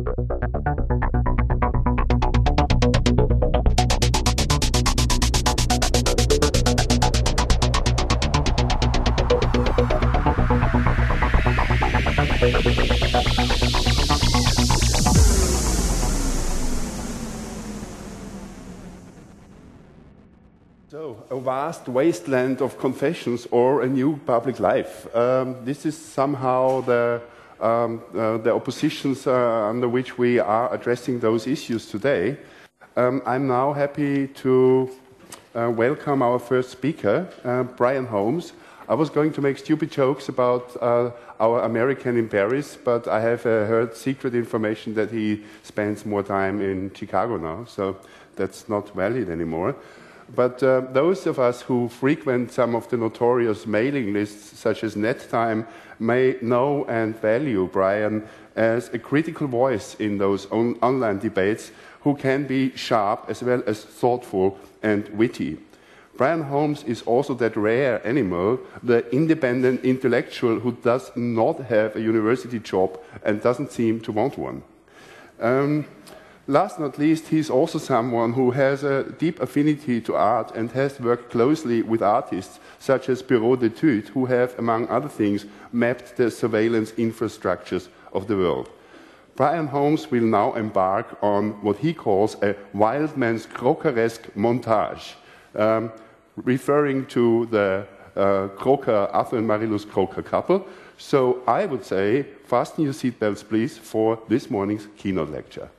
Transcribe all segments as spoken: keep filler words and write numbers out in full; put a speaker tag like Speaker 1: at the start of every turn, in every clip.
Speaker 1: So, a vast wasteland of confessions or a new public life. Um, this is somehow the, um, uh, the oppositions uh, under which we are addressing those issues today. Um, I'm now happy to uh, welcome our first speaker, uh, Brian Holmes. I was going to make stupid jokes about uh, our American in Paris, but I have uh, heard secret information that he spends more time in Chicago now, so that's not valid anymore. But uh, those of us who frequent some of the notorious mailing lists, such as NetTime, may know and value Brian as a critical voice in those on online debates who can be sharp as well as thoughtful and witty. Brian Holmes is also that rare animal, the independent intellectual who does not have a university job and doesn't seem to want one. Um, Last but not least, he's also someone who has a deep affinity to art and has worked closely with artists such as Bureau d'Etudes, who have, among other things, mapped the surveillance infrastructures of the world. Brian Holmes will now embark on what he calls a Wildman's Crokeresque montage, um, referring to the uh, Croker, Arthur and Marilus Croker couple. So I would say, fasten your seatbelts, please, for this morning's keynote lecture.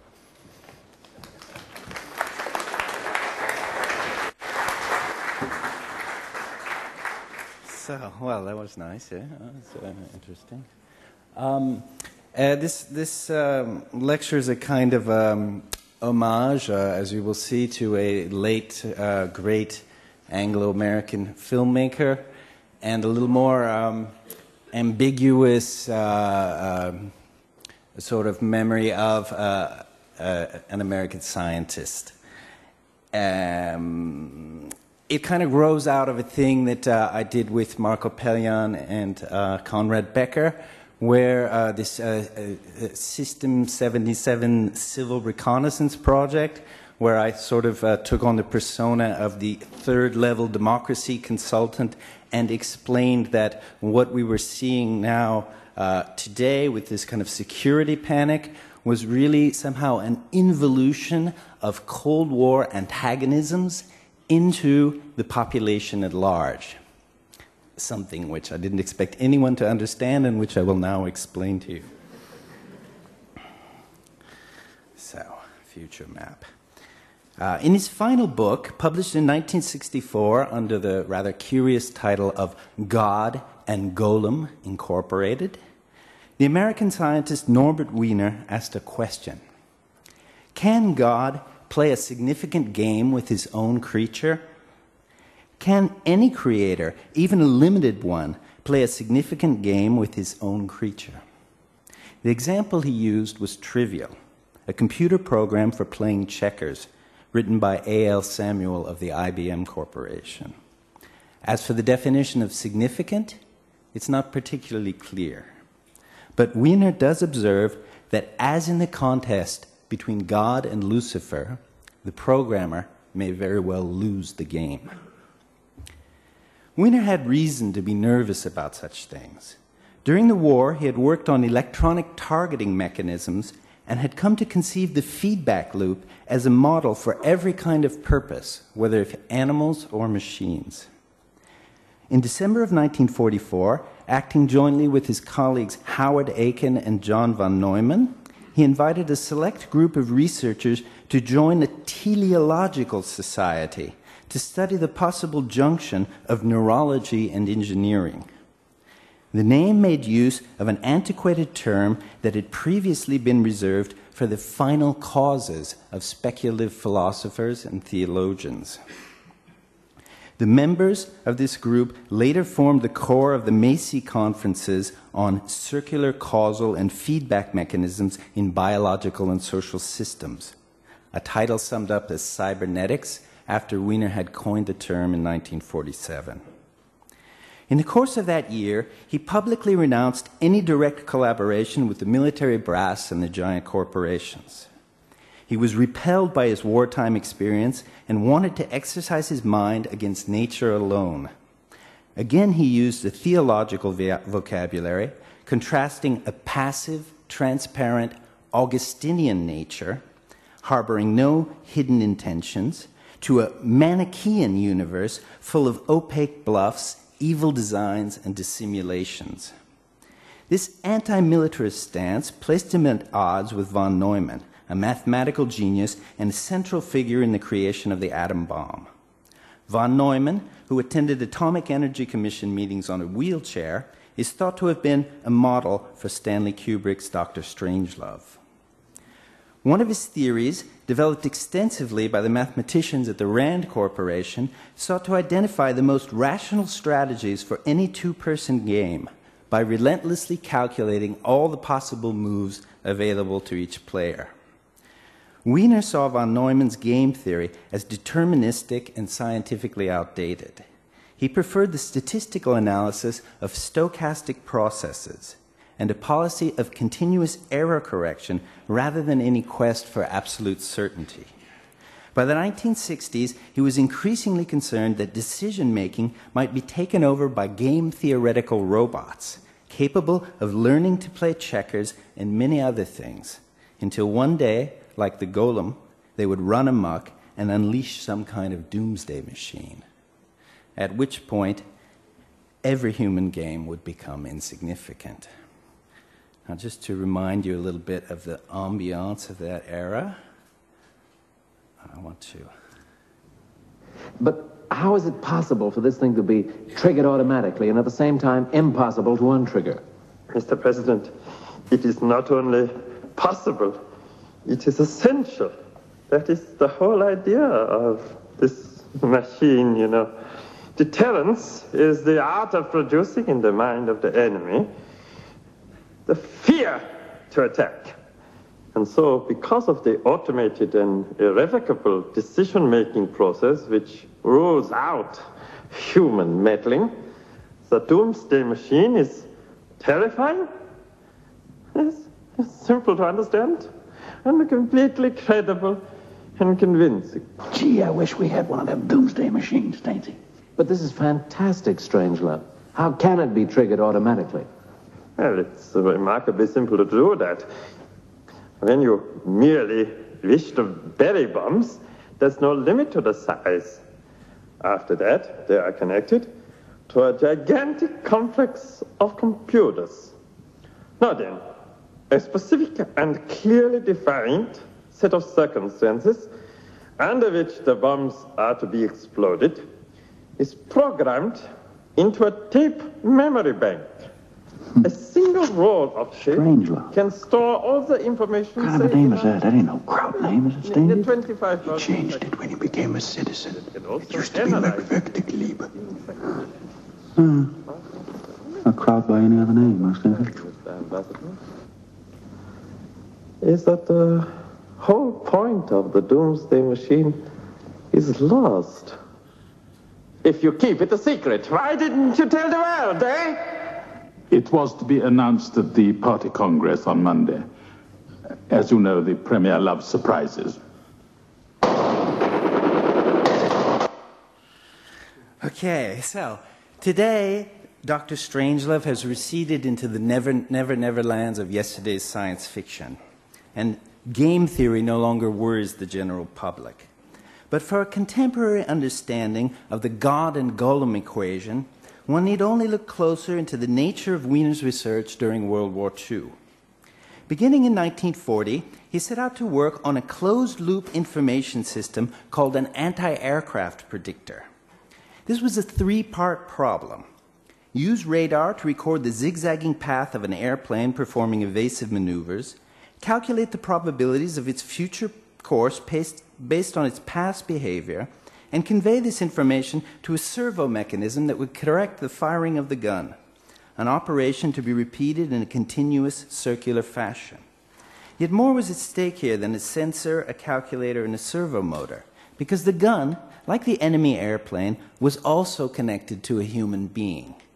Speaker 2: So, well, that was nice, yeah, that's uh, interesting. Um, uh, this this um, lecture is a kind of um, homage, uh, as you will see, to a late, uh, great Anglo-American filmmaker, and a little more um, ambiguous uh, um, sort of memory of uh, uh, an American scientist. Um, It kind of grows out of a thing that uh, I did with Marco Pellion and uh, Conrad Becker, where uh, this uh, uh, System seventy-seven civil reconnaissance project, where I sort of uh, took on the persona of the third-level democracy consultant and explained that what we were seeing now uh, today with this kind of security panic was really somehow an involution of Cold War antagonisms into the population at large, something which I didn't expect anyone to understand and which I will now explain to you. So, future map. Uh, in his final book, published in nineteen sixty-four under the rather curious title of God and Golem Incorporated, the American scientist Norbert Wiener asked a question. Can God play a significant game with his own creature? Can any creator, even a limited one, play a significant game with his own creature? The example he used was trivial, a computer program for playing checkers, written by A L Samuel of the I B M Corporation. As for the definition of significant, it's not particularly clear. But Wiener does observe that as in the contest between God and Lucifer, the programmer may very well lose the game. Wiener had reason to be nervous about such things. During the war, he had worked on electronic targeting mechanisms and had come to conceive the feedback loop as a model for every kind of purpose, whether animals or machines. In December of nineteen forty-four, acting jointly with his colleagues Howard Aiken and John von Neumann, he invited a select group of researchers to join a teleological society to study the possible junction of neurology and engineering. The name made use of an antiquated term that had previously been reserved for the final causes of speculative philosophers and theologians. The members of this group later formed the core of the Macy conferences on circular causal and feedback mechanisms in biological and social systems, a title summed up as cybernetics after Wiener had coined the term in nineteen forty-seven. In the course of that year, he publicly renounced any direct collaboration with the military brass and the giant corporations. He was repelled by his wartime experience and wanted to exercise his mind against nature alone. Again, he used a theological vocabulary, contrasting a passive, transparent, Augustinian nature, harboring no hidden intentions, to a Manichaean universe full of opaque bluffs, evil designs, and dissimulations. This anti-militarist stance placed him at odds with von Neumann, a mathematical genius and a central figure in the creation of the atom bomb. Von Neumann, who attended Atomic Energy Commission meetings on a wheelchair, is thought to have been a model for Stanley Kubrick's Doctor Strangelove. One of his theories, developed extensively by the mathematicians at the Rand Corporation, sought to identify the most rational strategies for any two-person game by relentlessly calculating all the possible moves available to each player. Wiener saw von Neumann's game theory as deterministic and scientifically outdated. He preferred the statistical analysis of stochastic processes and a policy of continuous error correction rather than any quest for absolute certainty. By the nineteen sixties, he was increasingly concerned that decision-making might be taken over by game-theoretical robots, capable of learning to play checkers and many other things, until one day, like the golem, they would run amok and unleash some kind of doomsday machine, at which point every human game would become insignificant. Now, just to remind you a little bit of the ambiance of that era, I want to...
Speaker 3: But how is it possible for this thing to be triggered automatically and at the same time impossible to untrigger?
Speaker 4: Mister President, it is not only possible, it is essential. That is the whole idea of this machine, you know. Deterrence is the art of producing in the mind of the enemy the fear to attack. And so, because of the automated and irrevocable decision-making process which rules out human meddling, the doomsday machine is terrifying, it's, it's simple to understand, and completely credible and convincing.
Speaker 5: Gee, I wish we had one of them doomsday machines, Stainsy.
Speaker 3: But this is fantastic, Strangelove. How can it be triggered automatically?
Speaker 4: Well, it's remarkably simple to do that. When you merely wish to bury bombs, there's no limit to the size. After that, they are connected to a gigantic complex of computers. Now then, a specific and clearly defined set of circumstances under which the bombs are to be exploded is programmed into a tape memory bank. A single roll of tape
Speaker 5: Strangelove.
Speaker 4: can store all the information.
Speaker 5: What kind of a name is that? That ain't no crowd name, is it, Stainsy?
Speaker 4: twenty-five
Speaker 5: He changed it when he became a citizen. It used to be Merkwürdig Hmm. A crowd by any other name, huh, Stainsy?
Speaker 4: Is that the whole point of the doomsday machine is lost. If you keep it a secret, why didn't you tell the world, eh?
Speaker 6: It was to be announced at the party congress on Monday. As you know, the Premier loves surprises.
Speaker 2: Okay, so today, Doctor Strangelove has receded into the never, never, never lands of yesterday's science fiction. And game theory no longer worries the general public. But for a contemporary understanding of the God and Golem equation, one need only look closer into the nature of Wiener's research during World War Two. Beginning in nineteen forty, he set out to work on a closed-loop information system called an anti-aircraft predictor. This was a three-part problem. Use radar to record the zigzagging path of an airplane performing evasive maneuvers, calculate the probabilities of its future course based on its past behavior, and convey this information to a servo mechanism that would correct the firing of the gun, an operation to be repeated in a continuous circular fashion. Yet more was at stake here than a sensor, a calculator, and a servo motor, because the gun, like the enemy airplane, was also connected to a human being,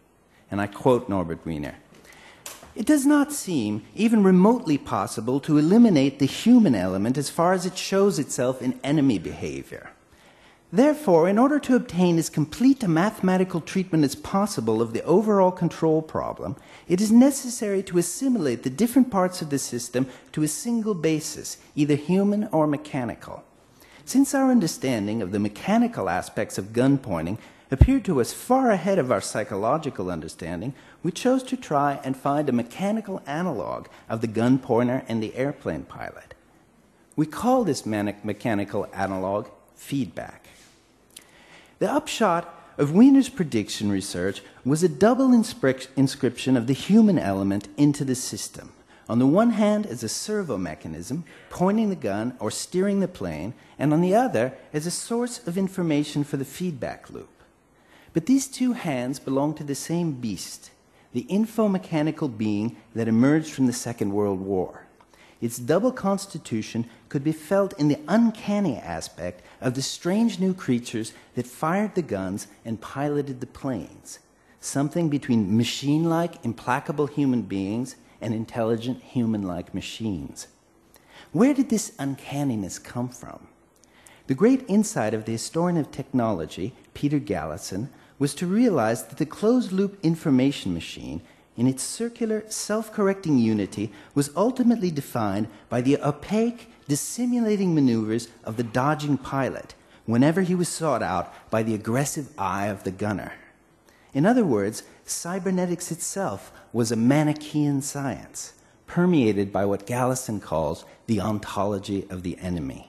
Speaker 2: And I quote Norbert Wiener, "It does not seem even remotely possible to eliminate the human element as far as it shows itself in enemy behavior. Therefore, in order to obtain as complete a mathematical treatment as possible of the overall control problem, it is necessary to assimilate the different parts of the system to a single basis, either human or mechanical. Since our understanding of the mechanical aspects of gun pointing appeared to us far ahead of our psychological understanding, we chose to try and find a mechanical analog of the gun pointer and the airplane pilot. We call this mechanical analog feedback." The upshot of Wiener's prediction research was a double inscription of the human element into the system. On the one hand as a servo mechanism, pointing the gun or steering the plane, and on the other as a source of information for the feedback loop. But these two hands belong to the same beast, the infomechanical being that emerged from the Second World War. Its double constitution could be felt in the uncanny aspect of the strange new creatures that fired the guns and piloted the planes, something between machine-like, implacable human beings and intelligent human-like machines. Where did this uncanniness come from? The great insight of the historian of technology, Peter Galison, was to realize that the closed-loop information machine, in its circular, self-correcting unity, was ultimately defined by the opaque, dissimulating maneuvers of the dodging pilot whenever he was sought out by the aggressive eye of the gunner. In other words, cybernetics itself was a Manichaean science, permeated by what Galison calls the ontology of the enemy.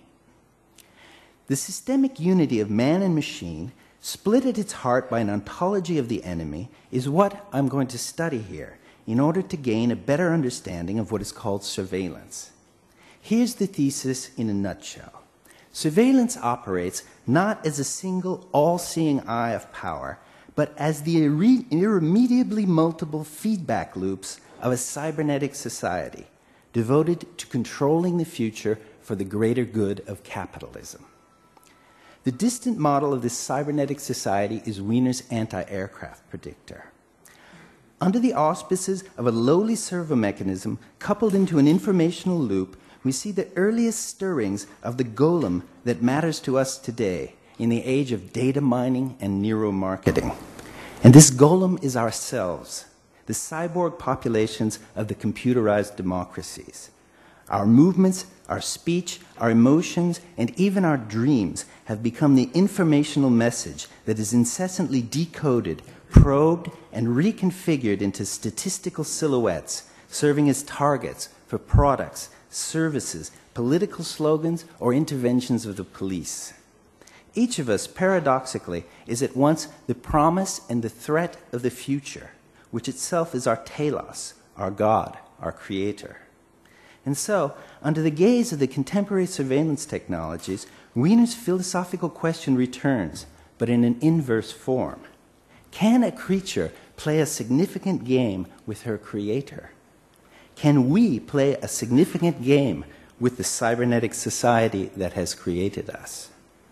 Speaker 2: The systemic unity of man and machine, split at its heart by an ontology of the enemy, is what I'm going to study here in order to gain a better understanding of what is called surveillance. Here's the thesis in a nutshell. Surveillance operates not as a single all-seeing eye of power, but as the irre- irremediably multiple feedback loops of a cybernetic society devoted to controlling the future for the greater good of capitalism. The distant model of this cybernetic society is Wiener's anti-aircraft predictor. Under the auspices of a lowly servo mechanism coupled into an informational loop, we see the earliest stirrings of the golem that matters to us today in the age of data mining and neuromarketing. And this golem is ourselves, the cyborg populations of the computerized democracies. Our movements, our speech, our emotions, and even our dreams have become the informational message that is incessantly decoded, probed, and reconfigured into statistical silhouettes, serving as targets for products, services, political slogans, or interventions of the police. Each of us, paradoxically, is at once the promise and the threat of the future, which itself is our telos, our God, our creator. And so, under the gaze of the contemporary surveillance technologies, Wiener's philosophical question returns, but in an inverse form. Can a creature play a significant game with her creator? Can we play a significant game with the cybernetic society that has created us?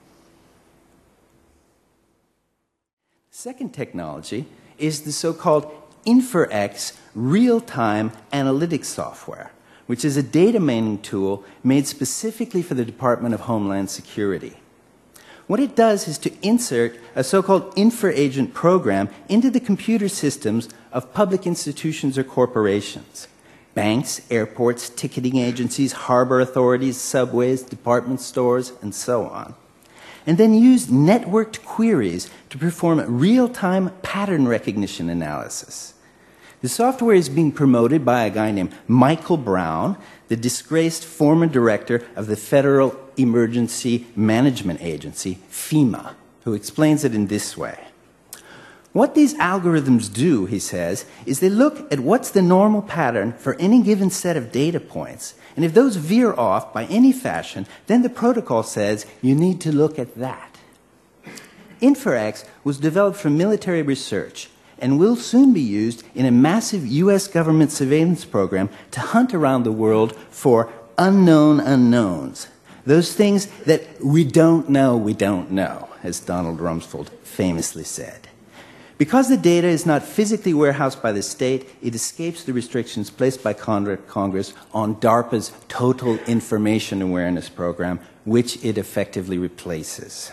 Speaker 2: Second technology is the so-called InferX real-time analytics software, which is a data mining tool made specifically for the Department of Homeland Security. What it does is to insert a so-called infer-agent program into the computer systems of public institutions or corporations. Banks, airports, ticketing agencies, harbor authorities, subways, department stores, and so on. And then use networked queries to perform real-time pattern recognition analysis. The software is being promoted by a guy named Michael Brown, the disgraced former director of the Federal Emergency Management Agency, FEMA, who explains it in this way. What these algorithms do, he says, is they look at what's the normal pattern for any given set of data points, and if those veer off by any fashion, then the protocol says you need to look at that. InferX was developed for military research and will soon be used in a massive U S government surveillance program to hunt around the world for unknown unknowns, those things that we don't know we don't know, as Donald Rumsfeld famously said. Because the data is not physically warehoused by the state, it escapes the restrictions placed by Congress on DARPA's Total Information Awareness Program, which it effectively replaces.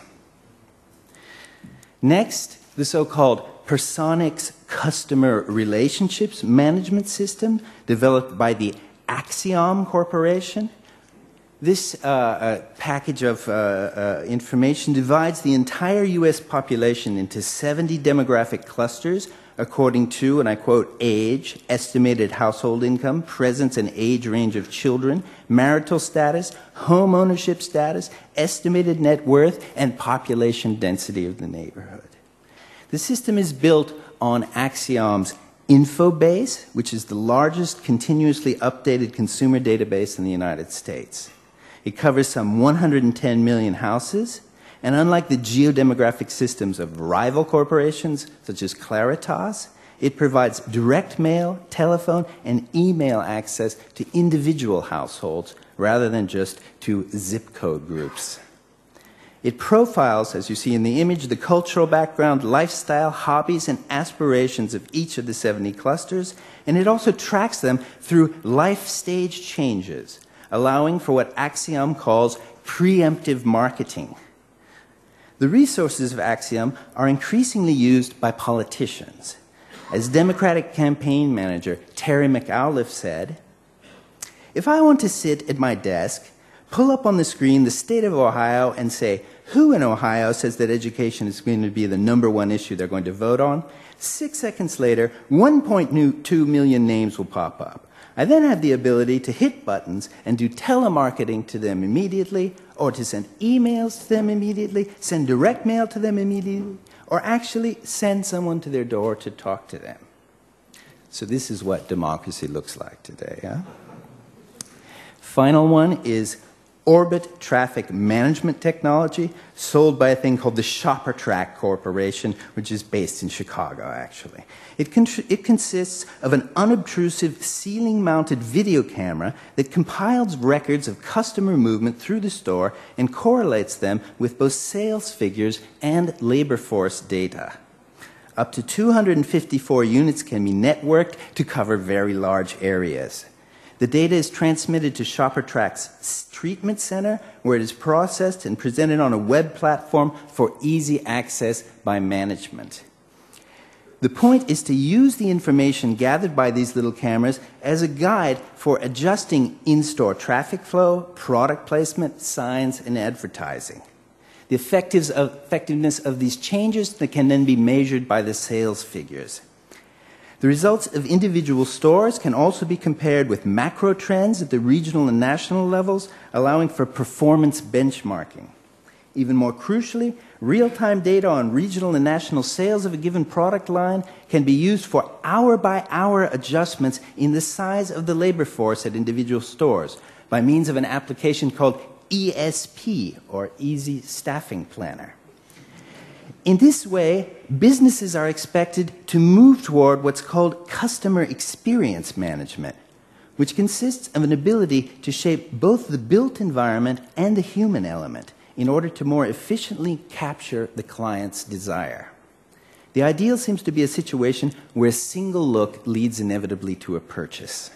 Speaker 2: Next, the so-called Personix Customer Relationships Management System, developed by the Axiom Corporation. This uh, uh, package of uh, uh, information divides the entire U S population into seventy demographic clusters according to, and I quote, age, estimated household income, presence and age range of children, marital status, home ownership status, estimated net worth, and population density of the neighborhood. The system is built on Axiom's Infobase, which is the largest continuously updated consumer database in the United States. It covers some one hundred ten million houses, and unlike the geodemographic systems of rival corporations such as Claritas, it provides direct mail, telephone, and email access to individual households rather than just to zip code groups. It profiles, as you see in the image, the cultural background, lifestyle, hobbies, and aspirations of each of the seventy clusters, and it also tracks them through life stage changes, allowing for what Axiom calls preemptive marketing. The resources of Axiom are increasingly used by politicians. As Democratic campaign manager Terry McAuliffe said, "If I want to sit at my desk, pull up on the screen the state of Ohio and say, who in Ohio says that education is going to be the number one issue they're going to vote on? Six seconds later, one point two million names will pop up. I then have the ability to hit buttons and do telemarketing to them immediately, or to send emails to them immediately, send direct mail to them immediately, or actually send someone to their door to talk to them." So this is what democracy looks like today. Huh? Final one is Orbit Traffic Management Technology, sold by a thing called the ShopperTrack Corporation, which is based in Chicago, actually. It, con it consists of an unobtrusive ceiling-mounted video camera that compiles records of customer movement through the store and correlates them with both sales figures and labor force data. Up to two hundred fifty-four units can be networked to cover very large areas. The data is transmitted to ShopperTrack's treatment center, where it is processed and presented on a web platform for easy access by management. The point is to use the information gathered by these little cameras as a guide for adjusting in-store traffic flow, product placement, signs, and advertising. The effectiveness of these changes that can then be measured by the sales figures. The results of individual stores can also be compared with macro trends at the regional and national levels, allowing for performance benchmarking. Even more crucially, real-time data on regional and national sales of a given product line can be used for hour-by-hour adjustments in the size of the labor force at individual stores by means of an application called E S P, or Easy Staffing Planner. In this way, businesses are expected to move toward what's called customer experience management, which consists of an ability to shape both the built environment and the human element in order to more efficiently capture the client's desire. The ideal seems to be a situation where a single look leads inevitably to a purchase.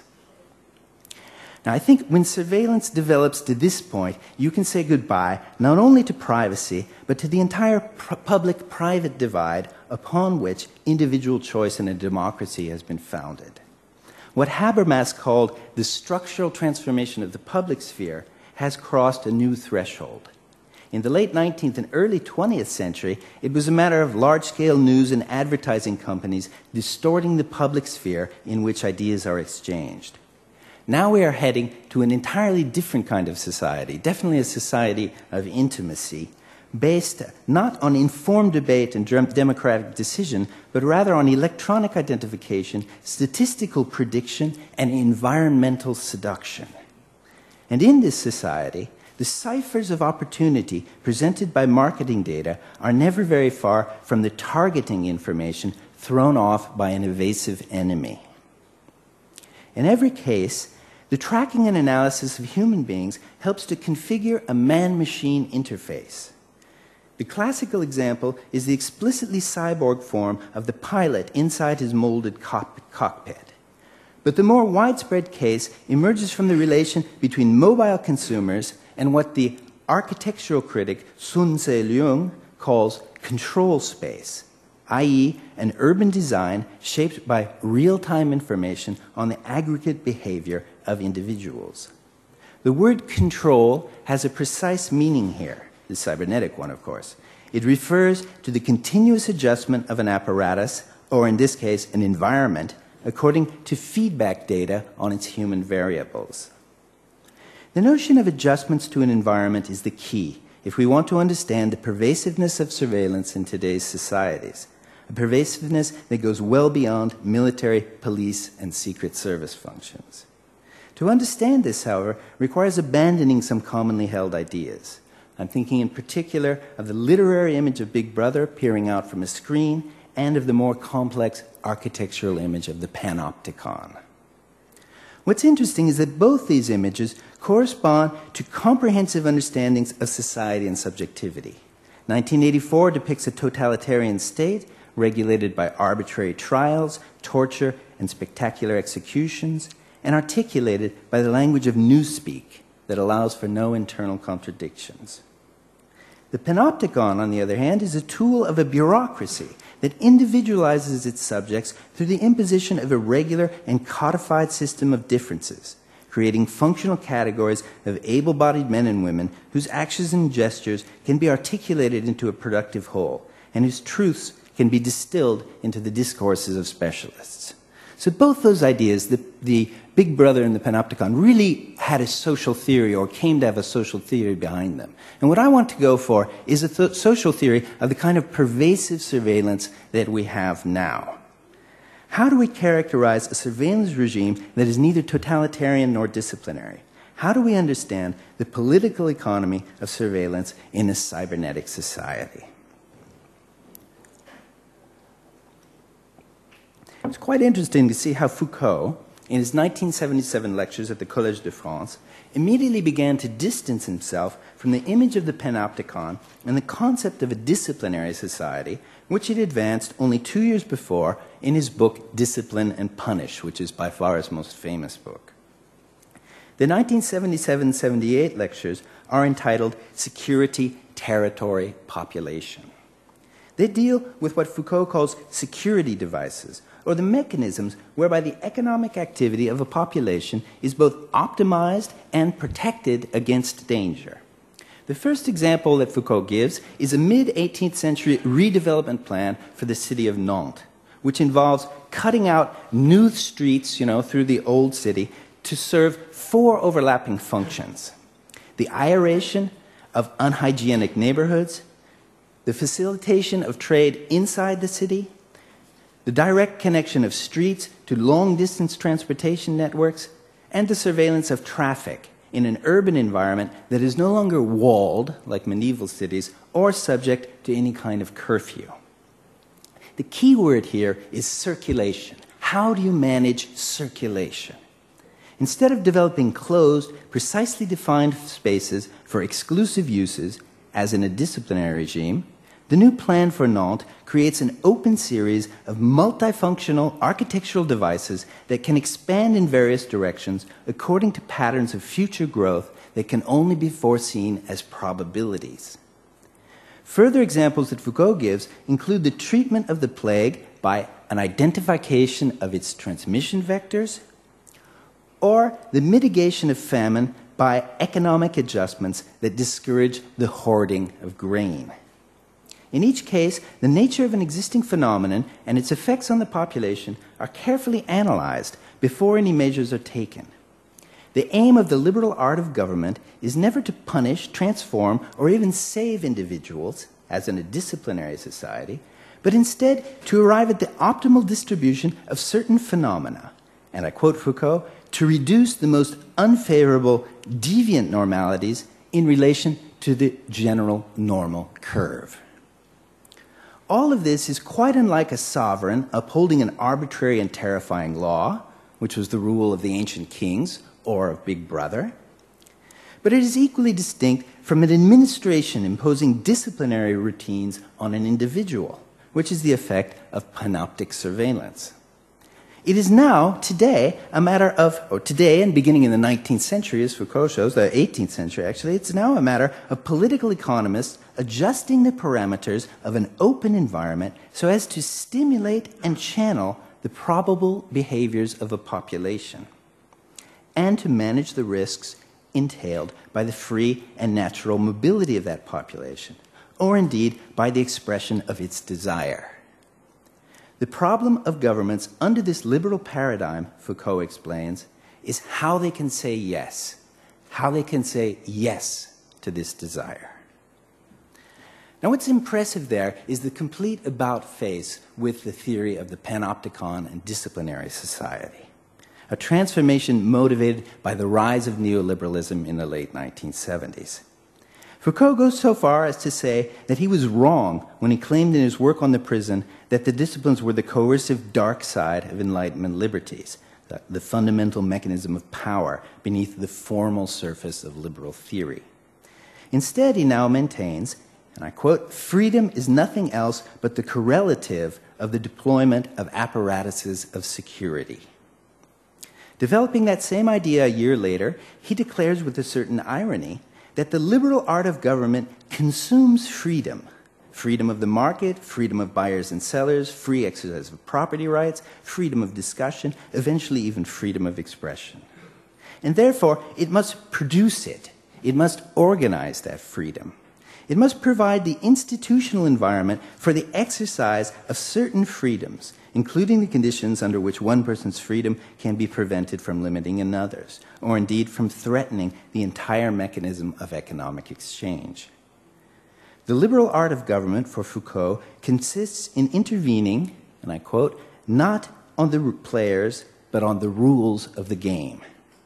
Speaker 2: Now, I think when surveillance develops to this point, you can say goodbye not only to privacy, but to the entire public-private divide upon which individual choice in a democracy has been founded. What Habermas called the structural transformation of the public sphere has crossed a new threshold. In the late nineteenth and early twentieth century, it was a matter of large-scale news and advertising companies distorting the public sphere in which ideas are exchanged. Now we are heading to an entirely different kind of society, definitely a society of intimacy, based not on informed debate and democratic decision, but rather on electronic identification, statistical prediction, and environmental seduction. And in this society, the ciphers of opportunity presented by marketing data are never very far from the targeting information thrown off by an evasive enemy. In every case, the tracking and analysis of human beings helps to configure a man-machine interface. The classical example is the explicitly cyborg form of the pilot inside his molded cockpit. But the more widespread case emerges from the relation between mobile consumers and what the architectural critic Sun Se-Leung calls control space, that is an urban design shaped by real-time information on the aggregate behavior of individuals. The word control has a precise meaning here, the cybernetic one, of course. It refers to the continuous adjustment of an apparatus, or in this case, an environment, according to feedback data on its human variables. The notion of adjustments to an environment is the key if we want to understand the pervasiveness of surveillance in today's societies, a pervasiveness that goes well beyond military, police, and secret service functions. To understand this, however, requires abandoning some commonly held ideas. I'm thinking in particular of the literary image of Big Brother peering out from a screen and of the more complex architectural image of the panopticon. What's interesting is that both these images correspond to comprehensive understandings of society and subjectivity. nineteen eighty-four depicts a totalitarian state regulated by arbitrary trials, torture, and spectacular executions, and articulated by the language of newspeak that allows for no internal contradictions. The panopticon, on the other hand, is a tool of a bureaucracy that individualizes its subjects through the imposition of a regular and codified system of differences, creating functional categories of able-bodied men and women whose actions and gestures can be articulated into a productive whole, and whose truths can be distilled into the discourses of specialists. So both those ideas, the, the Big Brother and the panopticon, really had a social theory or came to have a social theory behind them. And what I want to go for is a th- social theory of the kind of pervasive surveillance that we have now. How do we characterize a surveillance regime that is neither totalitarian nor disciplinary? How do we understand the political economy of surveillance in a cybernetic society? It's quite interesting to see how Foucault, in his nineteen seventy-seven lectures at the Collège de France, immediately began to distance himself from the image of the panopticon and the concept of a disciplinary society, which he advanced only two years before in his book Discipline and Punish, which is by far his most famous book. The nineteen seventy-seven seventy-eight lectures are entitled Security, Territory, Population. They deal with what Foucault calls security devices, or the mechanisms whereby the economic activity of a population is both optimized and protected against danger. The first example that Foucault gives is a mid-eighteenth century redevelopment plan for the city of Nantes, which involves cutting out new streets, you know, through the old city to serve four overlapping functions: the aeration of unhygienic neighborhoods, the facilitation of trade inside the city, the direct connection of streets to long-distance transportation networks, and the surveillance of traffic in an urban environment that is no longer walled, like medieval cities, or subject to any kind of curfew. The key word here is circulation. How do you manage circulation? Instead of developing closed, precisely defined spaces for exclusive uses, as in a disciplinary regime, the new plan for Nantes creates an open series of multifunctional architectural devices that can expand in various directions according to patterns of future growth that can only be foreseen as probabilities. Further examples that Foucault gives include the treatment of the plague by an identification of its transmission vectors, or the mitigation of famine by economic adjustments that discourage the hoarding of grain. In each case, the nature of an existing phenomenon and its effects on the population are carefully analyzed before any measures are taken. The aim of the liberal art of government is never to punish, transform, or even save individuals, as in a disciplinary society, but instead to arrive at the optimal distribution of certain phenomena, and I quote Foucault, to reduce the most unfavorable deviant normalities in relation to the general normal curve. All of this is quite unlike a sovereign upholding an arbitrary and terrifying law, which was the rule of the ancient kings or of Big Brother. but it is equally distinct from an administration imposing disciplinary routines on an individual, which is the effect of panoptic surveillance. It is now, today, a matter of, or today and beginning in the nineteenth century, as Foucault shows, the eighteenth century actually, it's now a matter of political economists adjusting the parameters of an open environment so as to stimulate and channel the probable behaviors of a population, and to manage the risks entailed by the free and natural mobility of that population, or indeed by the expression of its desire. The problem of governments under this liberal paradigm, Foucault explains, is how they can say yes, how they can say yes to this desire. Now, what's impressive there is the complete about-face with the theory of the panopticon and disciplinary society, a transformation motivated by the rise of neoliberalism in the late nineteen seventies. Foucault goes so far as to say that he was wrong when he claimed in his work on the prison that the disciplines were the coercive dark side of Enlightenment liberties, the, the fundamental mechanism of power beneath the formal surface of liberal theory. Instead, he now maintains, and I quote, "Freedom is nothing else but the correlative of the deployment of apparatuses of security." Developing that same idea a year later, he declares with a certain irony that the liberal art of government consumes freedom. Freedom of the market, freedom of buyers and sellers, free exercise of property rights, freedom of discussion, eventually even freedom of expression. And therefore, it must produce it. It must organize that freedom. It must provide the institutional environment for the exercise of certain freedoms, including the conditions under which one person's freedom can be prevented from limiting another's, or indeed from threatening the entire mechanism of economic exchange. The liberal art of government for Foucault consists in intervening, and I quote, "not on the players, but on the rules of the game."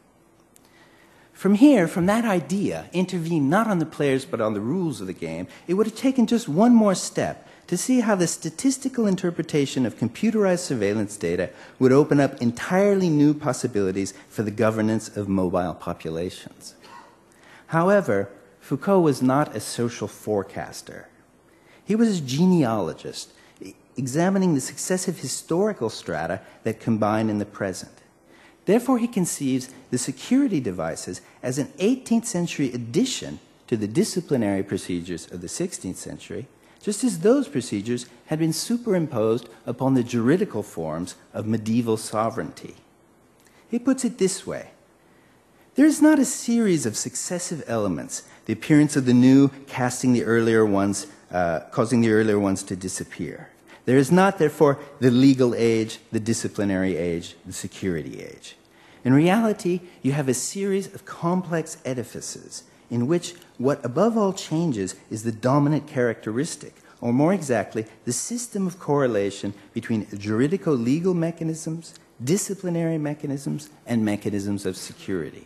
Speaker 2: From here, from that idea, intervene not on the players, but on the rules of the game, it would have taken just one more step to see how the statistical interpretation of computerized surveillance data would open up entirely new possibilities for the governance of mobile populations. However, Foucault was not a social forecaster. He was a genealogist, examining the successive historical strata that combine in the present. Therefore, he conceives the security devices as an eighteenth century addition to the disciplinary procedures of the sixteenth century, just as those procedures had been superimposed upon the juridical forms of medieval sovereignty. He puts it this way: there is not a series of successive elements, the appearance of the new casting the earlier ones, uh, causing the earlier ones to disappear. There is not, therefore, the legal age, the disciplinary age, the security age. In reality, you have a series of complex edifices in which what above all changes is the dominant characteristic, or more exactly, the system of correlation between juridico-legal mechanisms, disciplinary mechanisms, and mechanisms of security.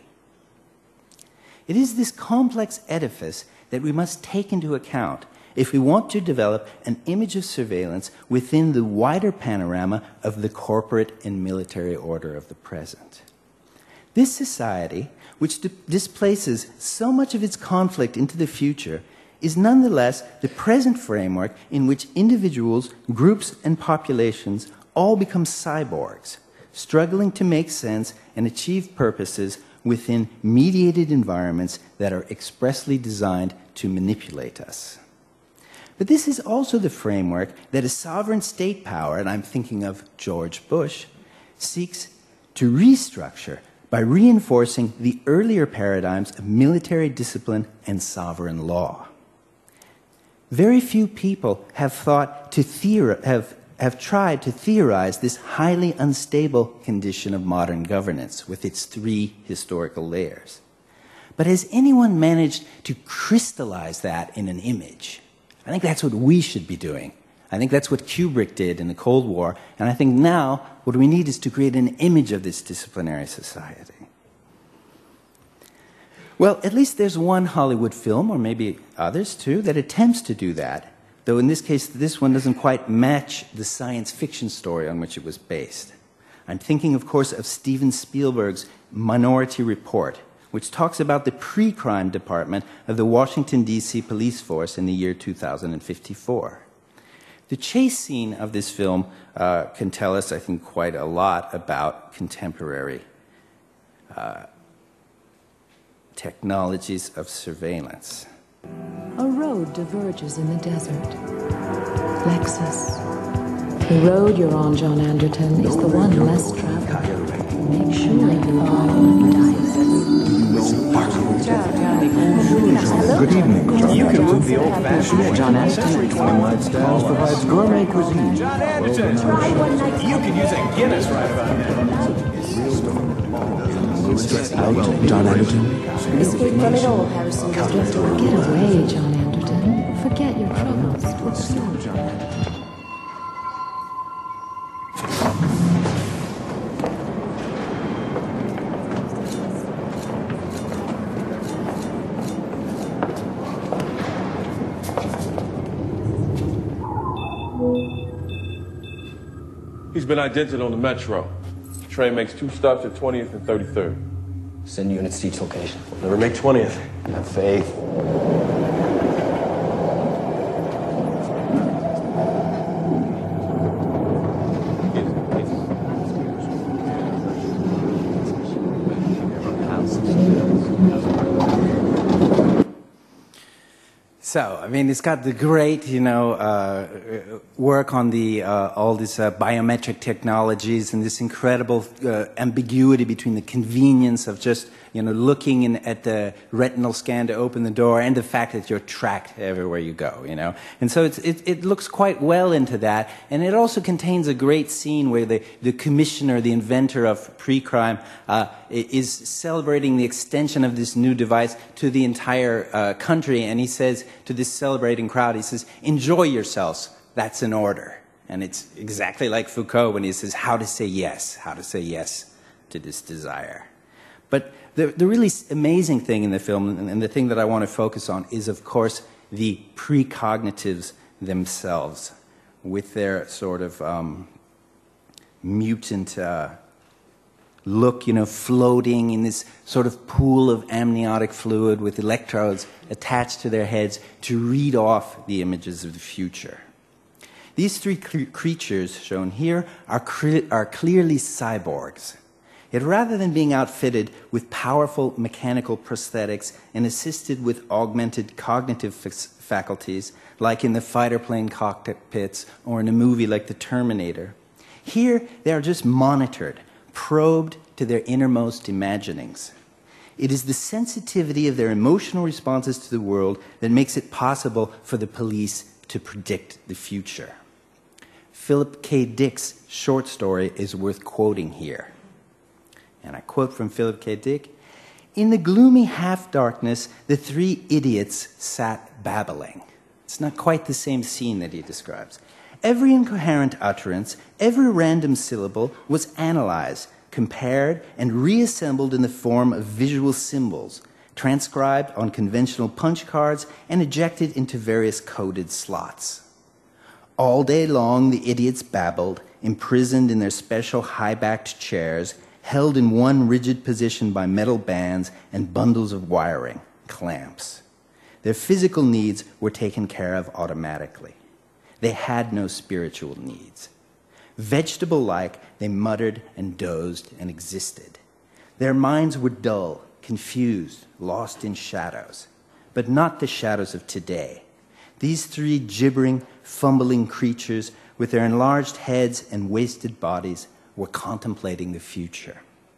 Speaker 2: It is this complex edifice that we must take into account if we want to develop an image of surveillance within the wider panorama of the corporate and military order of the present. This society, which di- displaces so much of its conflict into the future, is nonetheless the present framework in which individuals, groups, and populations all become cyborgs, struggling to make sense and achieve purposes within mediated environments that are expressly designed to manipulate us. But this is also the framework that a sovereign state power, and I'm thinking of George Bush, seeks to restructure by reinforcing the earlier paradigms of military discipline and sovereign law. Very few people have thought to theor- have, have tried to theorize this highly unstable condition of modern governance with its three historical layers. But has anyone managed to crystallize that in an image? I think that's what we should be doing. I think that's what Kubrick did in the Cold War, and I think now what we need is to create an image of this disciplinary society. Well, at least there's one Hollywood film, or maybe others too, that attempts to do that, though in this case this one doesn't quite match the science fiction story on which it was based. I'm thinking, of course, of Steven Spielberg's Minority Report, which talks about the pre-crime department of the Washington, D C police force in the year two thousand fifty-four. The chase scene of this film uh, can tell us, I think, quite a lot about contemporary uh, technologies of surveillance.
Speaker 7: A road diverges in the desert. Lexus. The road you're on, John Anderton, is the one less traveled. Make sure you are
Speaker 8: Good evening, John. You can move the old-fashioned John Anderton. Twilight Styles provides gourmet cuisine. John Anderton, you can use a Guinness right about now. John Anderton.
Speaker 7: Escape from it all, Harrison. Get away, John Anderton. Forget your troubles. What's slow, John Anderton?
Speaker 9: He's been identified on the Metro. The train makes two stops at twentieth and thirty-third.
Speaker 10: Send units to each location.
Speaker 9: Never make twentieth.
Speaker 10: Have faith.
Speaker 2: So, I mean, it's got the great, you know, uh, work on the uh, all these uh, biometric technologies and this incredible uh, ambiguity between the convenience of just, you know, looking in, at the retinal scan to open the door and the fact that you're tracked everywhere you go, you know. And so it's, it, it looks quite well into that. And it also contains a great scene where the, the commissioner, the inventor of pre-crime, uh, is celebrating the extension of this new device to the entire uh, country. And he says to this celebrating crowd, he says, enjoy yourselves, that's an order. And it's exactly like Foucault when he says how to say yes, how to say yes to this desire. But the, the really amazing thing in the film, and, and the thing that I want to focus on, is of course the precognitives themselves, with their sort of um, mutant uh, look, you know, floating in this sort of pool of amniotic fluid with electrodes attached to their heads to read off the images of the future. These three cre creatures shown here are, cre are clearly cyborgs. Yet rather than being outfitted with powerful mechanical prosthetics and assisted with augmented cognitive faculties, like in the fighter plane cockpits or in a movie like The Terminator, here they are just monitored, probed to their innermost imaginings. It is the sensitivity of their emotional responses to the world that makes it possible for the police to predict the future. Philip K. Dick's short story is worth quoting here. And I quote from Philip K. Dick, "In the gloomy half-darkness, the three idiots sat babbling." It's not quite the same scene that he describes. Every incoherent utterance, every random syllable was analyzed, compared, and reassembled in the form of visual symbols, transcribed on conventional punch cards and ejected into various coded slots. All day long, the idiots babbled, imprisoned in their special high-backed chairs, held in one rigid position by metal bands and bundles of wiring, clamps. Their physical needs were taken care of automatically. They had no spiritual needs. Vegetable-like, they muttered and dozed and existed. Their minds were dull, confused, lost in shadows, but not the shadows of today. These three gibbering, fumbling creatures with their enlarged heads and wasted bodies were contemplating the future.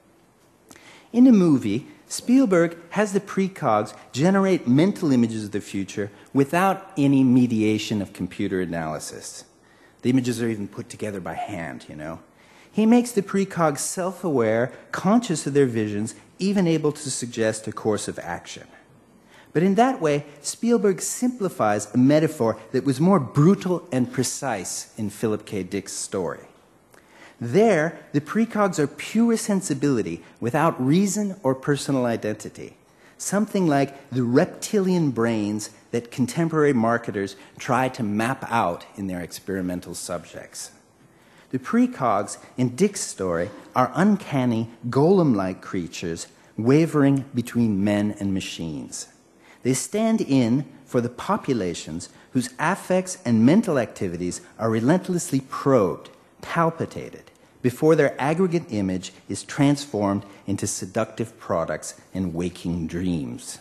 Speaker 2: In the movie, Spielberg has the precogs generate mental images of the future without any mediation of computer analysis. The images are even put together by hand, you know. He makes the precogs self-aware, conscious of their visions, even able to suggest a course of action. But in that way, Spielberg simplifies a metaphor that was more brutal and precise in Philip K. Dick's story. There, the precogs are pure sensibility without reason or personal identity, something like the reptilian brains that contemporary marketers try to map out in their experimental subjects. The precogs in Dick's story are uncanny, golem-like creatures wavering between men and machines. They stand in for the populations whose affects and mental activities are relentlessly probed, palpitated, before their aggregate image is transformed into seductive products and waking dreams.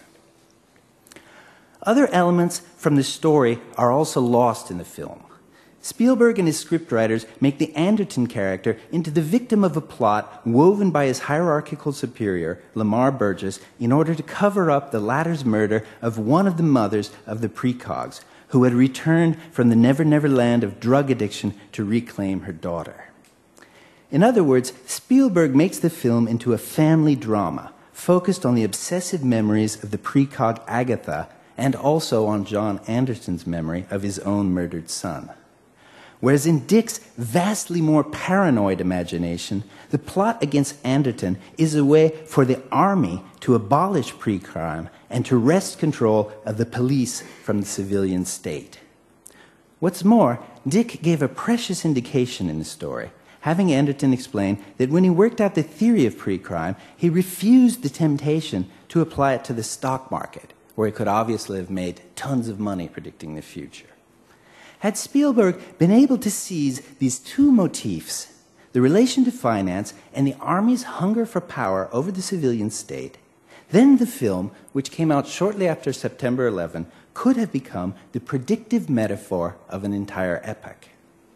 Speaker 2: Other elements from the story are also lost in the film. Spielberg and his scriptwriters make the Anderton character into the victim of a plot woven by his hierarchical superior, Lamar Burgess, in order to cover up the latter's murder of one of the mothers of the precogs, who had returned from the Never Never Land of drug addiction to reclaim her daughter. In other words, Spielberg makes the film into a family drama, focused on the obsessive memories of the precog Agatha and also on John Anderton's memory of his own murdered son. Whereas in Dick's vastly more paranoid imagination, the plot against Anderton is a way for the army to abolish pre-crime and to wrest control of the police from the civilian state. What's more, Dick gave a precious indication in the story, having Anderton explain that when he worked out the theory of pre-crime, he refused the temptation to apply it to the stock market, where he could obviously have made tons of money predicting the future. Had Spielberg been able to seize these two motifs, the relation to finance and the Army's hunger for power over the civilian state, then the film, which came out shortly after September eleventh, could have become the predictive metaphor of an entire epoch.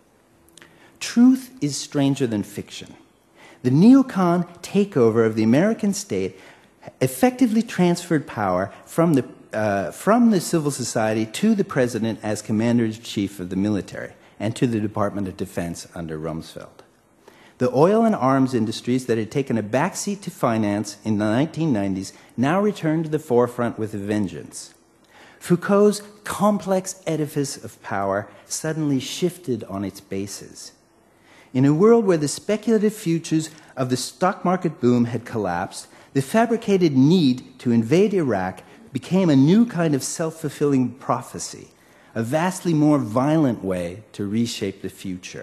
Speaker 2: Truth is stranger than fiction. The neocon takeover of the American state effectively transferred power from the Uh, from the civil society to the president as commander-in-chief of the military and to the Department of Defense under Rumsfeld. The oil and arms industries that had taken a backseat to finance in the nineteen nineties now returned to the forefront with a vengeance. Foucault's complex edifice of power suddenly shifted on its bases. In a world where the speculative futures of the stock market boom had collapsed, the fabricated need to invade Iraq became a new kind of self-fulfilling prophecy, a vastly more violent way to reshape the future.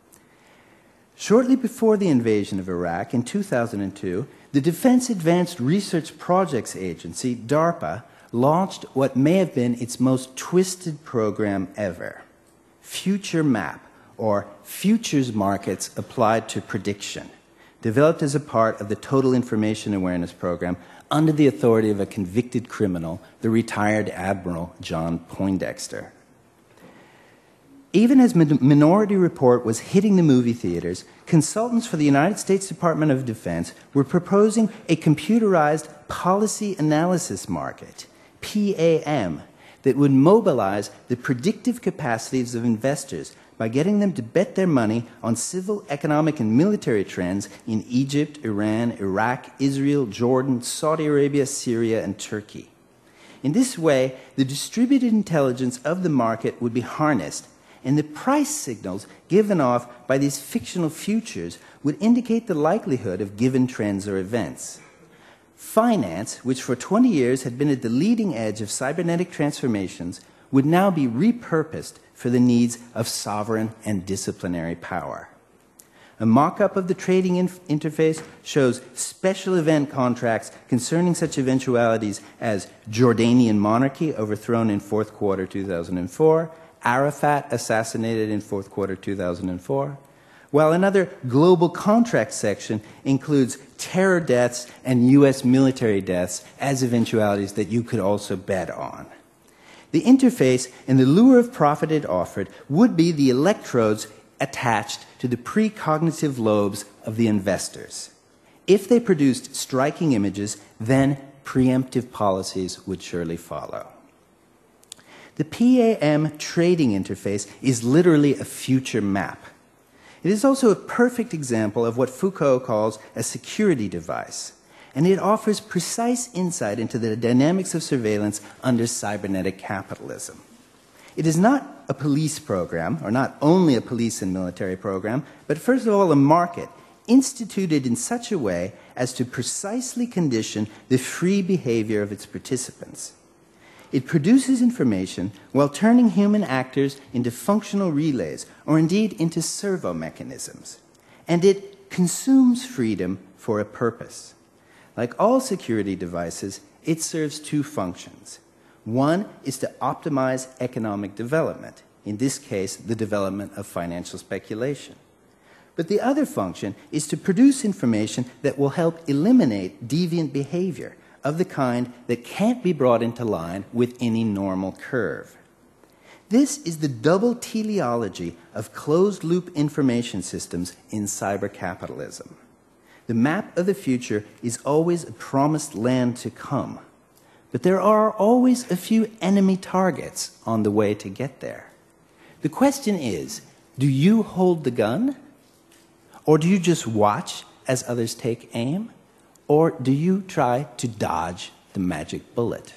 Speaker 2: Shortly before the invasion of Iraq in two thousand two, the Defense Advanced Research Projects Agency, DARPA, launched what may have been its most twisted program ever, Future Map, or Futures Markets Applied to Prediction, developed as a part of the Total Information Awareness Program under the authority of a convicted criminal, the retired Admiral John Poindexter. Even as Minority Report was hitting the movie theaters, consultants for the United States Department of Defense were proposing a computerized policy analysis market, P A M, that would mobilize the predictive capacities of investors by getting them to bet their money on civil, economic, and military trends in Egypt, Iran, Iraq, Israel, Jordan, Saudi Arabia, Syria, and Turkey. In this way, the distributed intelligence of the market would be harnessed, and the price signals given off by these fictional futures would indicate the likelihood of given trends or events. Finance, which for twenty years had been at the leading edge of cybernetic transformations, would now be repurposed for the needs of sovereign and disciplinary power. A mock-up of the trading inf- interface shows special event contracts concerning such eventualities as Jordanian monarchy overthrown in fourth quarter two thousand four, Arafat assassinated in fourth quarter two thousand four, while another global contract section includes terror deaths and U S military deaths as eventualities that you could also bet on. The interface and the lure of profit it offered would be the electrodes attached to the precognitive lobes of the investors. If they produced striking images, then preemptive policies would surely follow. The P A M trading interface is literally a future map. It is also a perfect example of what Foucault calls a security device, and it offers precise insight into the dynamics of surveillance under cybernetic capitalism. It is not a police program, or not only a police and military program, but first of all a market instituted in such a way as to precisely condition the free behavior of its participants. It produces information while turning human actors into functional relays, or indeed into servo mechanisms. And it consumes freedom for a purpose. Like all security devices, it serves two functions. One is to optimize economic development, in this case, the development of financial speculation. But the other function is to produce information that will help eliminate deviant behavior of the kind that can't be brought into line with any normal curve. This is the double teleology of closed-loop information systems in cybercapitalism. The map of the future is always a promised land to come, but there are always a few enemy targets on the way to get there. The question is, do you hold the gun? Or do you just watch as others take aim? Or do you try to dodge the magic bullet?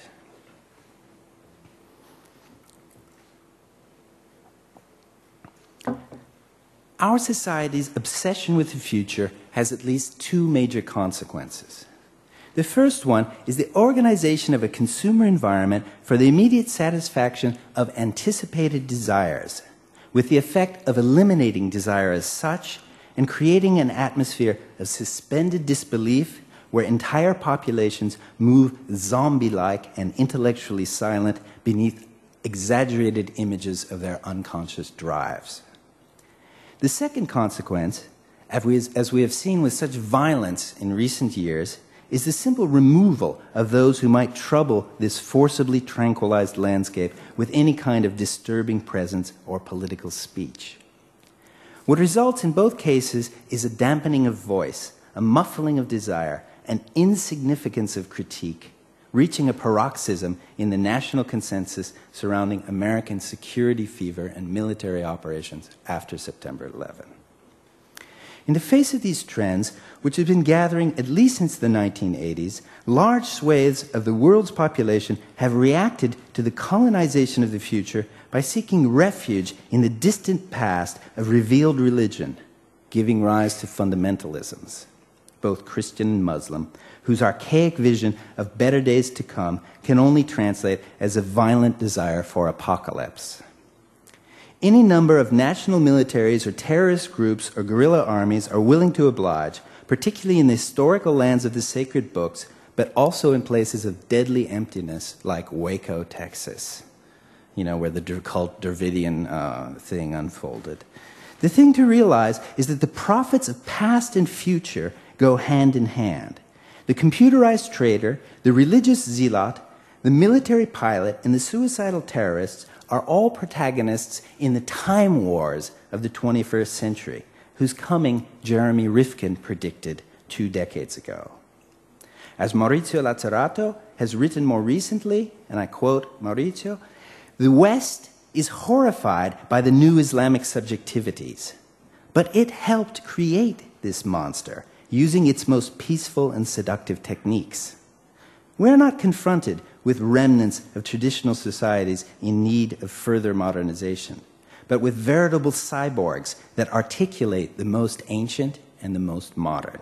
Speaker 2: Our society's obsession with the future has at least two major consequences. The first one is the organization of a consumer environment for the immediate satisfaction of anticipated desires, with the effect of eliminating desire as such and creating an atmosphere of suspended disbelief where entire populations move zombie-like and intellectually silent beneath exaggerated images of their unconscious drives. The second consequence, as we, as we have seen with such violence in recent years, is the simple removal of those who might trouble this forcibly tranquilized landscape with any kind of disturbing presence or political speech. What results in both cases is a dampening of voice, a muffling of desire, an insignificance of critique, reaching a paroxysm in the national consensus surrounding American security fever and military operations after September eleventh. In the face of these trends, which have been gathering at least since the nineteen eighties, large swathes of the world's population have reacted to the colonization of the future by seeking refuge in the distant past of revealed religion, giving rise to fundamentalisms, both Christian and Muslim, whose archaic vision of better days to come can only translate as a violent desire for apocalypse. Any number of national militaries or terrorist groups or guerrilla armies are willing to oblige, particularly in the historical lands of the sacred books, but also in places of deadly emptiness like Waco, Texas, you know, where the cult Dravidian uh, thing unfolded. The thing to realize is that the prophets of past and future go hand in hand. The computerized trader, the religious zealot, the military pilot, and the suicidal terrorists are all protagonists in the time wars of the twenty-first century, whose coming Jeremy Rifkin predicted two decades ago. As Maurizio Lazzarato has written more recently, and I quote Maurizio, "The West is horrified by the new Islamic subjectivities, but it helped create this monster, using its most peaceful and seductive techniques. We're not confronted with remnants of traditional societies in need of further modernization, but with veritable cyborgs that articulate the most ancient and the most modern."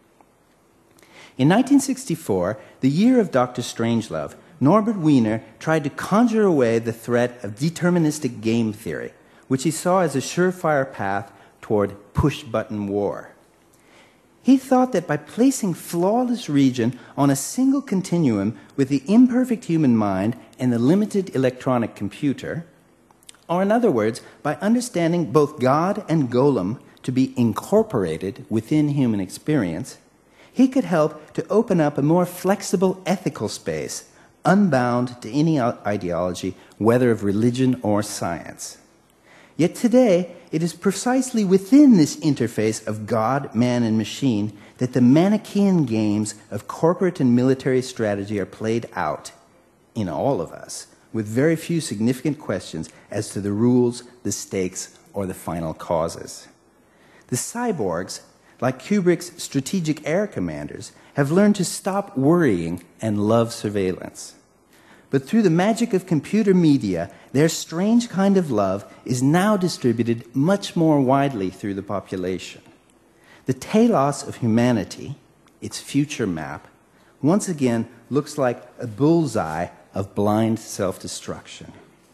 Speaker 2: In nineteen sixty-four, the year of Doctor Strangelove, Norbert Wiener tried to conjure away the threat of deterministic game theory, which he saw as a surefire path toward push-button war. He thought that by placing flawless region on a single continuum with the imperfect human mind and the limited electronic computer, or in other words, by understanding both God and Golem to be incorporated within human experience, he could help to open up a more flexible ethical space, unbound to any ideology, whether of religion or science. Yet today, it is precisely within this interface of God, man, and machine that the Manichaean games of corporate and military strategy are played out in all of us, with very few significant questions as to the rules, the stakes, or the final causes. The cyborgs, like Kubrick's strategic air commanders, have learned to stop worrying and love surveillance. But through the magic of computer media, their strange kind of love is now distributed much more widely through the population. The telos of humanity, its future map, once again looks like a bullseye of blind self-destruction.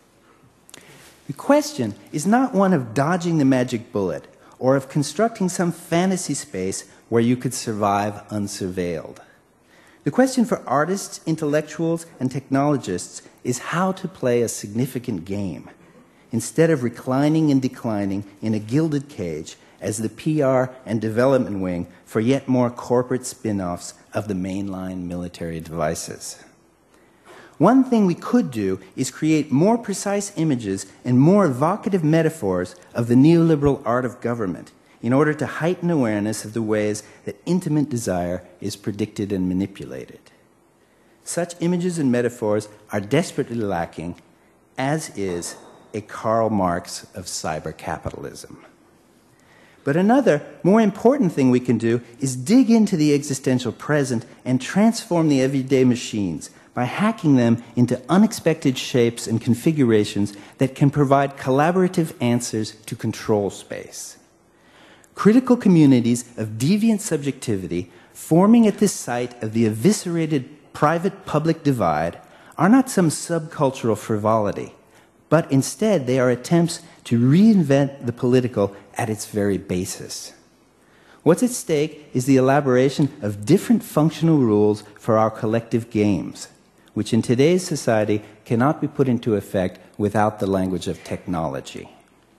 Speaker 2: The question is not one of dodging the magic bullet or of constructing some fantasy space where you could survive unsurveilled. The question for artists, intellectuals, and technologists is how to play a significant game, instead of reclining and declining in a gilded cage as the P R and development wing for yet more corporate spin-offs of the mainline military devices. One thing we could do is create more precise images and more evocative metaphors of the neoliberal art of government in order to heighten awareness of the ways that intimate desire is predicted and manipulated. Such images and metaphors are desperately lacking, as is a Karl Marx of cyber-capitalism. But another, more important thing we can do is dig into the existential present and transform the everyday machines by hacking them into unexpected shapes and configurations that can provide collaborative answers to control space. Critical communities of deviant subjectivity forming at this site of the eviscerated private-public divide are not some subcultural frivolity, but instead they are attempts to reinvent the political at its very basis. What's at stake is the elaboration of different functional rules for our collective games, which in today's society cannot be put into effect without the language of technology.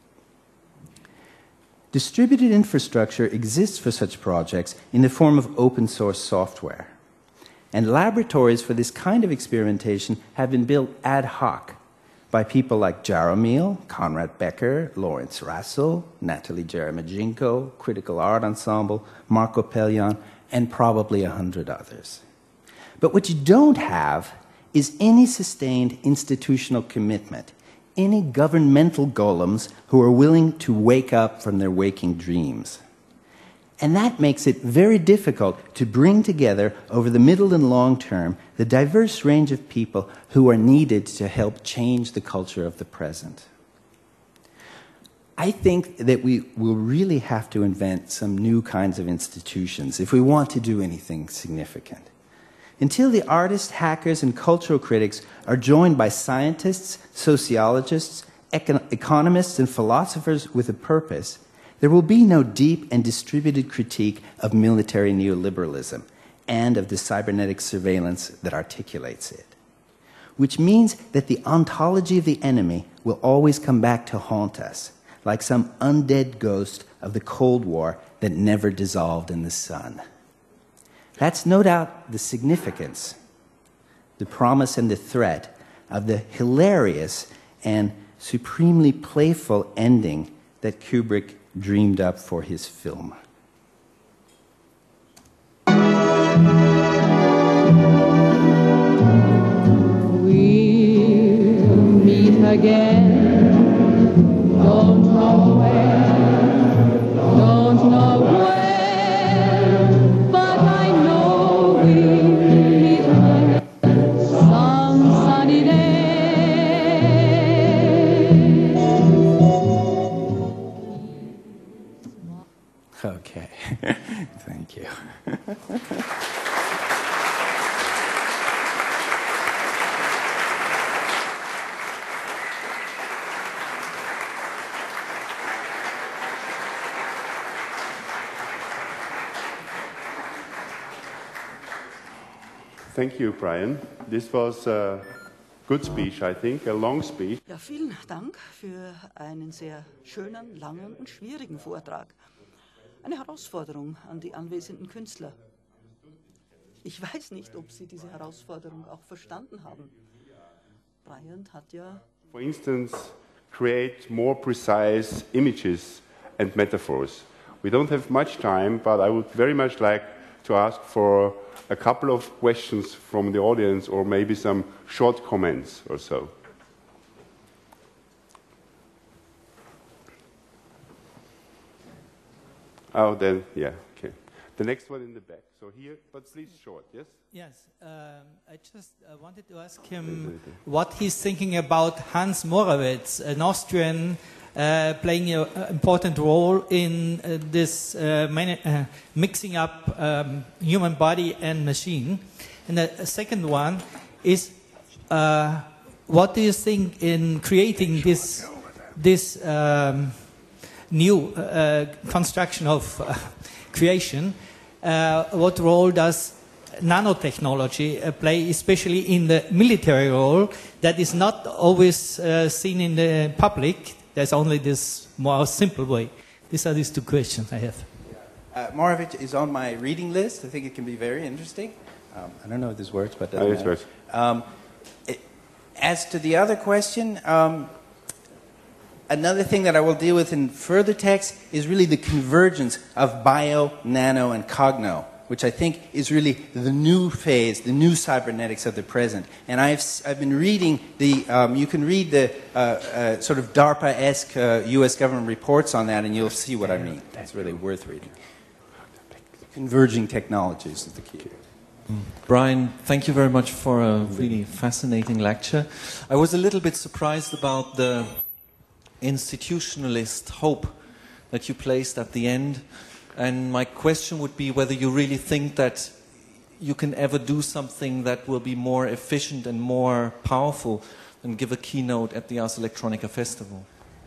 Speaker 2: Distributed infrastructure exists for such projects in the form of open source software. And laboratories for this kind of experimentation have been built ad hoc by people like Jaromil, Konrad Becker, Lawrence Russell, Natalie Jeremijinko, Critical Art Ensemble, Marco Pellion, and probably a hundred others. But what you don't have is any sustained institutional commitment, any governmental golems who are willing to wake up from their waking dreams. And that makes it very difficult to bring together over the middle and long term the diverse range of people who are needed to help change the culture of the present. I think that we will really have to invent some new kinds of institutions if we want to do anything significant. Until the artists, hackers, and cultural critics are joined by scientists, sociologists, econ economists, and philosophers with a purpose, there will be no deep and distributed critique of military neoliberalism and of the cybernetic surveillance that articulates it. Which means that the ontology of the enemy will always come back to haunt us, like some undead ghost of the Cold War that never dissolved in the sun. That's no doubt the significance, the promise and the threat of the hilarious and supremely playful ending that Kubrick dreamed up for his film.
Speaker 11: We'll meet again, don't know where, don't know where.
Speaker 2: Okay, thank you.
Speaker 1: Thank you, Brian. This was a good speech, I think, a long speech.
Speaker 12: Ja, vielen Dank für einen sehr schönen, langen und schwierigen Vortrag. Eine Herausforderung an die anwesenden Künstler. Ich weiß nicht, ob Sie diese Herausforderung auch verstanden haben. Brian hat ja...
Speaker 1: For instance, create more precise images and metaphors. We don't have much time, but I would very much like to ask for a couple of questions from the audience or maybe some short comments or so. Oh, then, yeah, okay. The next one in the back. So here, but please short, yes?
Speaker 13: Yes, um, I just uh, wanted to ask him what he's thinking about Hans Morawetz, an Austrian uh, playing an important role in uh, this uh, mani uh, mixing up um, human body and machine. And the second one is, uh, what do you think in creating this, this um, new uh, construction of uh, creation? Uh, what role does nanotechnology uh, play, especially in the military role, that is not always uh, seen in the public. There's only this more simple way. These are these two questions I have.
Speaker 2: Uh, Moravec is on my reading list. I think it can be very interesting. Um, I don't know if this works, but
Speaker 1: uh, it works.
Speaker 2: Um, it, as to the other question, um, another thing that I will deal with in further text is really the convergence of bio, nano, and cogno, which I think is really the new phase, the new cybernetics of the present. And I've, I've been reading the, um, you can read the uh, uh, sort of DARPA-esque uh, U S government reports on that, and you'll see what I mean. That's really worth reading. Converging technologies is the key.
Speaker 14: Brian, thank you very much for a really fascinating lecture. I was a little bit surprised about the institutionalist hope that you placed at the end. And my question would be whether you really think that you can ever do something that will be more efficient and more powerful than give a keynote at the Ars Electronica Festival.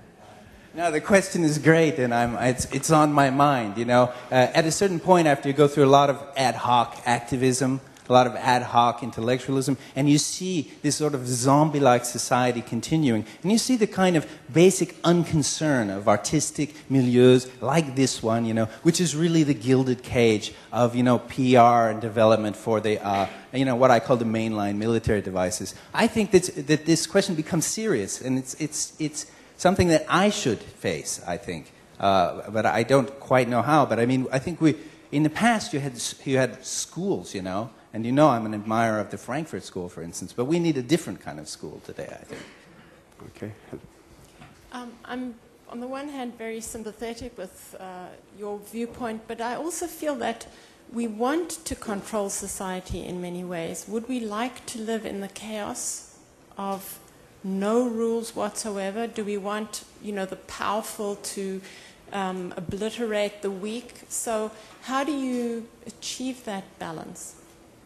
Speaker 2: No, the question is great, and I'm, it's, it's on my mind, you know. Uh, at a certain point, after you go through a lot of ad hoc activism, a lot of ad hoc intellectualism, and you see this sort of zombie-like society continuing, and you see the kind of basic unconcern of artistic milieus like this one, you know, which is really the gilded cage of, you know, P R and development for the, uh, you know, what I call the mainline military devices. I think that, that this question becomes serious, and it's, it's, it's something that I should face, I think, uh, but I don't quite know how. But I mean, I think we, in the past, you had, you had schools, you know, and you know I'm an admirer of the Frankfurt School, for instance, but we need a different kind of school today, I think.
Speaker 1: Okay.
Speaker 15: Um, I'm, on the one hand, very sympathetic with uh, your viewpoint, but I also feel that we want to control society in many ways. Would we like to live in the chaos of no rules whatsoever? Do we want, you know, the powerful to um, obliterate the weak? So how do you achieve that balance?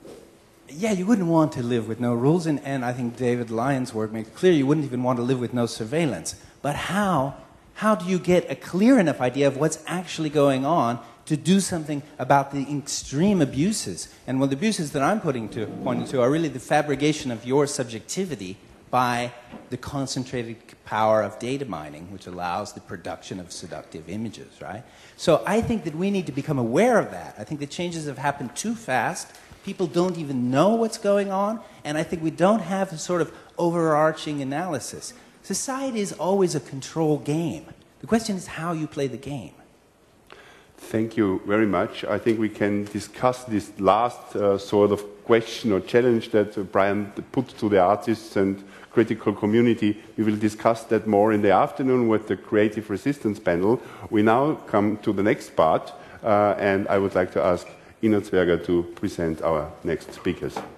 Speaker 2: Yeah, you wouldn't want to live with no rules, and, and I think David Lyon's work makes it clear you wouldn't even want to live with no surveillance. But how, how do you get a clear enough idea of what's actually going on to do something about the extreme abuses? And well, the abuses that I'm putting to, pointing to are really the fabrication of your subjectivity by the concentrated power of data mining, which allows the production of seductive images, right? So I think that we need to become aware of that. I think the changes have happened too fast. People don't even know what's going on, and I think we don't have a sort of overarching analysis. Society is always a control game. The question is how you play the game.
Speaker 1: Thank you very much. I think we can discuss this last uh, sort of question or challenge that uh, Brian put to the artists and critical community. We will discuss that more in the afternoon with the Creative Resistance panel. We now come to the next part, uh, and I would like to ask Ina Zwerger to present our next speakers.